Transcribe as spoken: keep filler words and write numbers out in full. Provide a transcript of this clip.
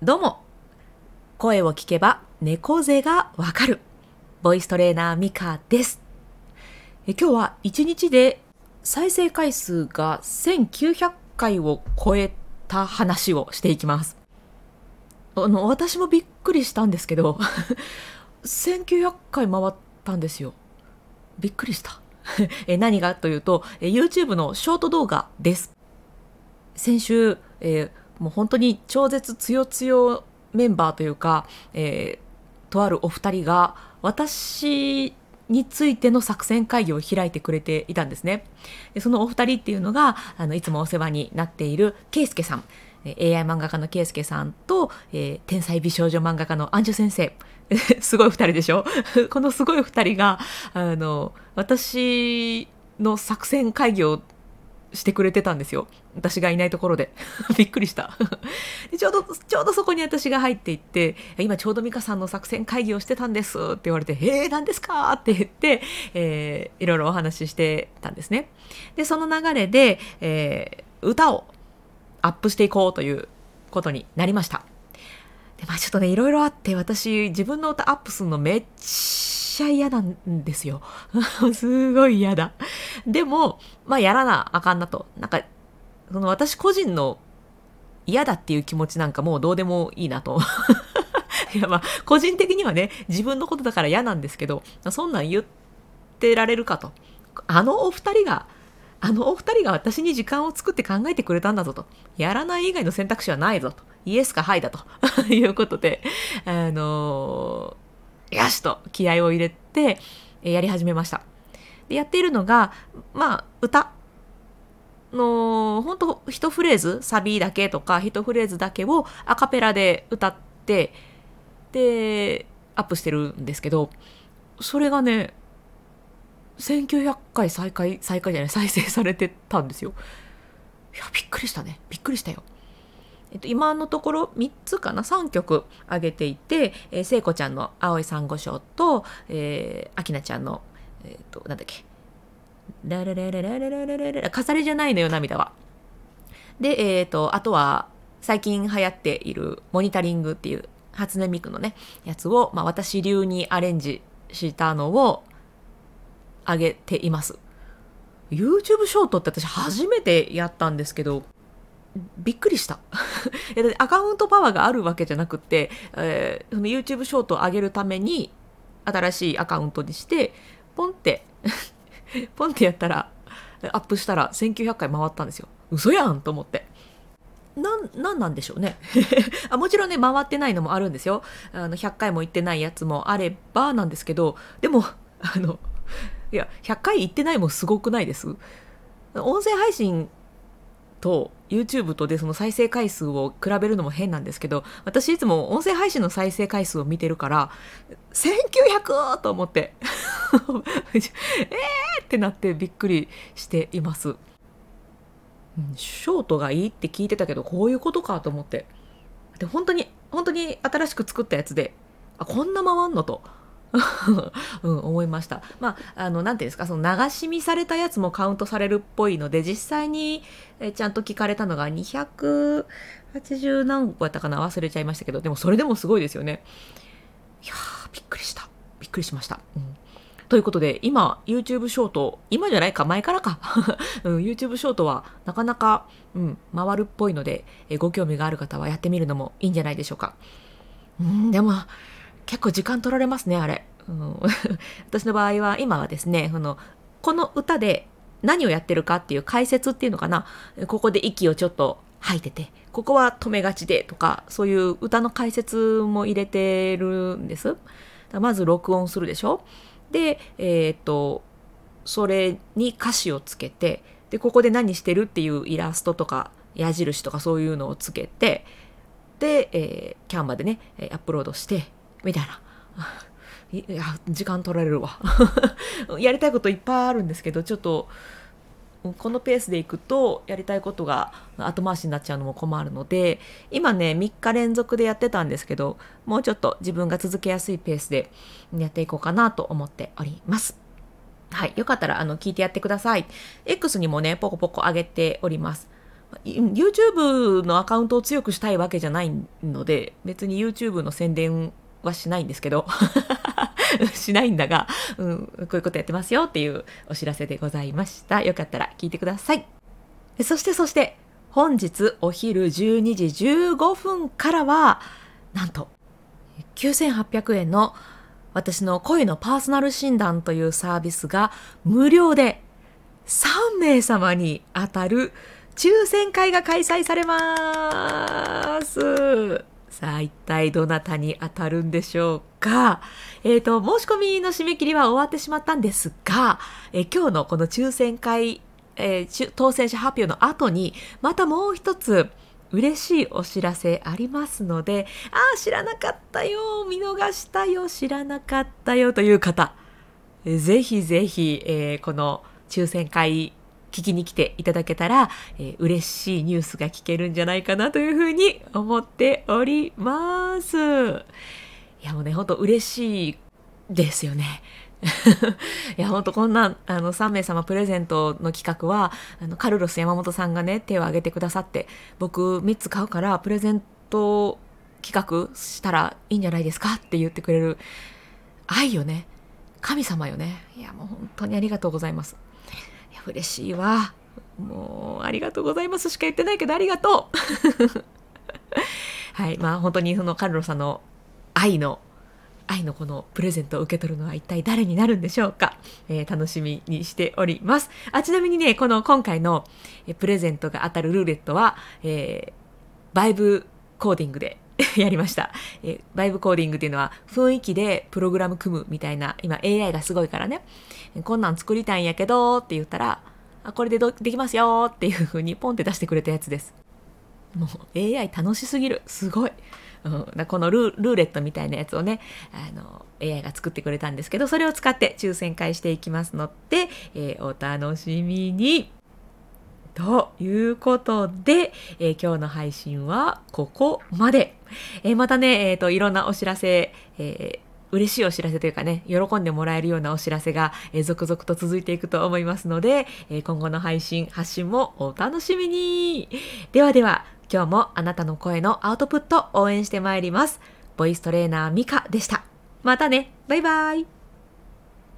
どうも、声を聞けば猫背がわかるボイストレーナーミカです。え今日はいちにちで再生回数がせんきゅうひゃっかいを超えた話をしていきます。あの私もびっくりしたんですけどせんきゅうひゃっかい回ったんですよ。びっくりしたえ何がというと、え YouTube のショート動画です。先週、えーもう本当に超絶つよつよメンバーというか、えーとあるお二人が私についての作戦会議を開いてくれていたんですね。でそのお二人っていうのがあのいつもお世話になっているケイスケさん、えー エーアイ 漫画家のケイスケさんと、えー天才美少女漫画家のアンジュ先生すごい二人でしょこのすごい二人があの私の作戦会議をしてくれてたんですよ。私がいないところでびっくりしたでちょうどちょうどそこに私が入っていって、今ちょうど美香さんの作戦会議をしてたんですって言われて、えー何ですかって言って、えーいろいろお話ししてたんですね。でその流れで、えー歌をアップしていこうということになりました。でまあちょっとねいろいろあって、私自分の歌アップするのめっちゃ嫌なんですよすごい嫌だ。でもまあやらなあかんなと。なんかその私個人の嫌だっていう気持ちなんかもうどうでもいいなといやまあ個人的にはね自分のことだから嫌なんですけど、そんなん言ってられるかと。あのお二人があのお二人が私に時間を作って考えてくれたんだぞと。やらない以外の選択肢はないぞと。イエスかハイだということで、あのー、よしと気合を入れてやり始めました。でやっているのがまあ歌の本当一フレーズ、サビだけとか一フレーズだけをアカペラで歌ってでアップしてるんですけど、それがねせんきゅうひゃっかい再開再開じゃない再生されてたんですよ。いやびっくりしたねびっくりしたよ。えっと、今のところみっつかなさんきょく上げていて、えー、聖子ちゃんの青い珊瑚礁と、えー、秋菜ちゃんの、えー、となんだっけララララララララララ飾りじゃないのよ涙は。で、えー、とあとは最近流行っているモニタリングっていう初音ミクのねやつを、まあ、私流にアレンジしたのを上げています。 YouTube ショートって私初めてやったんですけどびっくりしたいやだってアカウントパワーがあるわけじゃなくて、えー、その YouTube ショートを上げるために新しいアカウントにしてポンってポンってやったらアップしたらせんきゅうひゃっかい回ったんですよ。嘘やんと思って。なん、なんなんでしょうねあ。もちろんね回ってないのもあるんですよ。あのひゃっかいも行ってないやつもあればなんですけど、でもあのいやひゃっかい行ってないもすごくないです？音声配信と YouTube とでその再生回数を比べるのも変なんですけど、私いつも音声配信の再生回数を見てるからせんきゅうひゃくと思ってえーってなってびっくりしています。ショートがいいって聞いてたけどこういうことかと思って。で本当に本当に新しく作ったやつで、あこんな回んのとうん、思いました。まあ、あの、なんていうんですか、その流し見されたやつもカウントされるっぽいので、実際にえちゃんと聞かれたのがにひゃくはちじゅう何個やったかな忘れちゃいましたけど、でもそれでもすごいですよね。いやー、びっくりした。びっくりしました。うん、ということで、今、YouTube ショート、今じゃないか、前からか、うん、YouTube ショートはなかなか、うん、回るっぽいので、えご興味がある方はやってみるのもいいんじゃないでしょうか。うん、でも、結構時間取られますねあれ、うん、私の場合は今はですねそのこの歌で何をやってるかっていう解説っていうのかな、ここで息をちょっと吐いててここは止めがちでとか、そういう歌の解説も入れてるんです。まず録音するでしょ。でえー、っとそれに歌詞をつけて、でここで何してるっていうイラストとか矢印とかそういうのをつけて、で、えー、キャンバでねアップロードしてみたいな。いや時間取られるわやりたいこといっぱいあるんですけど、ちょっとこのペースでいくとやりたいことが後回しになっちゃうのも困るので、今ねみっか連続でやってたんですけど、もうちょっと自分が続けやすいペースでやっていこうかなと思っております。はい、よかったらあの聞いてやってください。 X にもねポコポコ上げております。 YouTube のアカウントを強くしたいわけじゃないので、別に YouTube の宣伝はしないんですけどしないんだが、うん、こういうことやってますよっていうお知らせでございました。よかったら聞いてください。そしてそして本日お昼じゅうにじじゅうごふんからはなんときゅうせんはっぴゃくえんの私の声のパーソナル診断というサービスが無料でさんめい様に当たる抽選会が開催されます。さあ一体どなたに当たるんでしょうか。えっと申し込みの締め切りは終わってしまったんですが、え今日のこの抽選会、えー、当選者発表の後にまたもう一つ嬉しいお知らせありますので、ああ知らなかったよ、見逃したよ、知らなかったよという方、えぜひぜひ、えー、この抽選会聞きに来ていただけたら、えー、嬉しいニュースが聞けるんじゃないかなというふうに思っております。いやもうね、本当嬉しいですよね。いや本当こんなあのさんめい様プレゼントの企画はあのカルロス山本さんがね手を挙げてくださって、僕みっつ買うからプレゼント企画したらいいんじゃないですかって言ってくれる愛よね、神様よね。いやもう本当にありがとうございます。いや嬉しいわ、もうありがとうございますしか言ってないけどありがとうはい、まあ本当にそのカルロスさんの愛の愛のこのプレゼントを受け取るのは一体誰になるんでしょうか。えー、楽しみにしております。あ、ちなみにね、この今回のプレゼントが当たるルーレットは、えー、バイブコーディングでやりました、えー。バイブコーディングっていうのは雰囲気でプログラム組むみたいな、今 エーアイ がすごいからね、こんなん作りたいんやけどって言ったら、あこれでどできますよっていう風にポンって出してくれたやつです。もう エーアイ 楽しすぎる、すごい。うん、このルー、ルーレットみたいなやつをね、あの エーアイ が作ってくれたんですけど、それを使って抽選会していきますので、えー、お楽しみに。ということで、えー、今日の配信はここまで。えー、またね、えーと、いろんなお知らせ、えー嬉しいお知らせというかね、喜んでもらえるようなお知らせが、えー、続々と続いていくと思いますので、えー、今後の配信、発信もお楽しみに。ではでは、今日もあなたの声のアウトプット応援してまいります。ボイストレーナーミカでした。またね。バイバイ。